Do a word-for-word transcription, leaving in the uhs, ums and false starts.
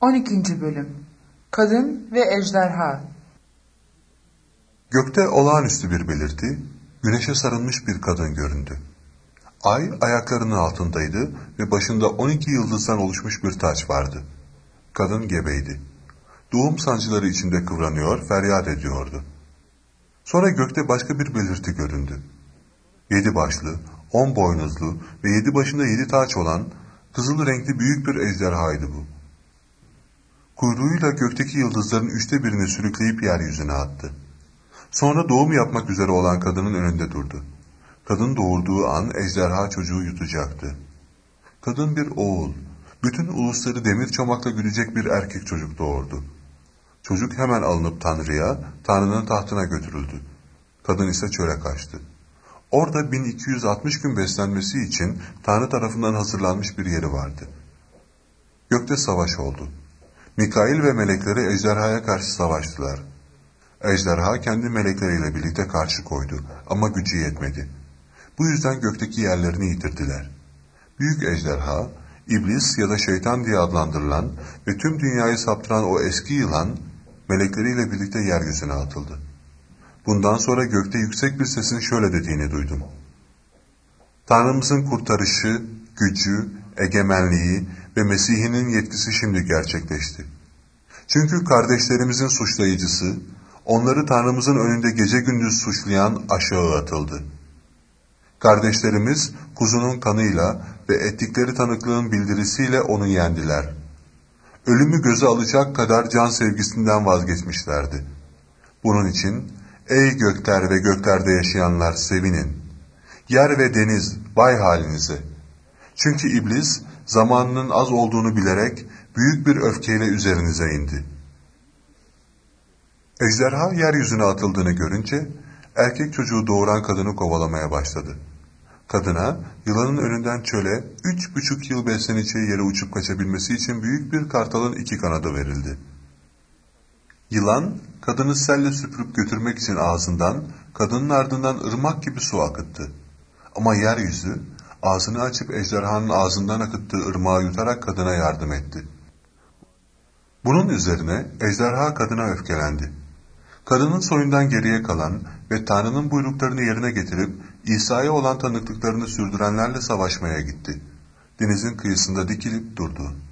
on ikinci. Bölüm Kadın ve Ejderha. Gökte olağanüstü bir belirti, güneşe sarılmış bir kadın göründü. Ay ayaklarının altındaydı ve başında on iki yıldızdan oluşmuş bir taç vardı. Kadın gebeydi. Doğum sancıları içinde kıvranıyor, feryat ediyordu. Sonra gökte başka bir belirti göründü. Yedi başlı, on boynuzlu ve yedi başında yedi taç olan kızıl renkli büyük bir ejderhaydı bu. Kuyruğuyla gökteki yıldızların üçte birini sürükleyip yeryüzüne attı. Sonra doğum yapmak üzere olan kadının önünde durdu. Kadın doğurduğu an ejderha çocuğu yutacaktı. Kadın bir oğul, bütün ulusları demir çomakla güdecek bir erkek çocuk doğurdu. Çocuk hemen alınıp Tanrı'ya, Tanrı'nın tahtına götürüldü. Kadın ise çöle kaçtı. Orada bin iki yüz altmış gün beslenmesi için Tanrı tarafından hazırlanmış bir yeri vardı. Gökte savaş oldu. Mikail ve melekleri ejderhaya karşı savaştılar. Ejderha kendi melekleriyle birlikte karşı koydu ama gücü yetmedi. Bu yüzden gökteki yerlerini yitirdiler. Büyük ejderha, iblis ya da şeytan diye adlandırılan ve tüm dünyayı saptıran o eski yılan, melekleriyle birlikte yeryüzüne atıldı. Bundan sonra gökte yüksek bir sesin şöyle dediğini duydum. Tanrımızın kurtarışı, gücü, egemenliği ve Mesih'inin yetkisi şimdi gerçekleşti. Çünkü kardeşlerimizin suçlayıcısı, onları Tanrımızın önünde gece gündüz suçlayan aşağı atıldı. Kardeşlerimiz kuzunun kanıyla ve ettikleri tanıklığın bildirisiyle onu yendiler. Ölümü göze alacak kadar can sevgisinden vazgeçmişlerdi. Bunun için ey gökler ve göklerde yaşayanlar sevinin. Yer ve deniz vay halinize. Çünkü iblis zamanının az olduğunu bilerek büyük bir öfkeyle üzerinize indi. Ejderha yeryüzüne atıldığını görünce erkek çocuğu doğuran kadını kovalamaya başladı. Kadına yılanın önünden çöle üç buçuk yıl besleneceği yere uçup kaçabilmesi için büyük bir kartalın iki kanadı verildi. Yılan kadını selle süpürüp götürmek için ağzından, kadının ardından ırmak gibi su akıttı. Ama yeryüzü ağzını açıp ejderhanın ağzından akıttığı ırmağı yutarak kadına yardım etti. Bunun üzerine ejderha kadına öfkelendi. Kadının soyundan geriye kalan ve Tanrı'nın buyruklarını yerine getirip İsa'ya olan tanıklıklarını sürdürenlerle savaşmaya gitti. Denizin kıyısında dikilip durdu.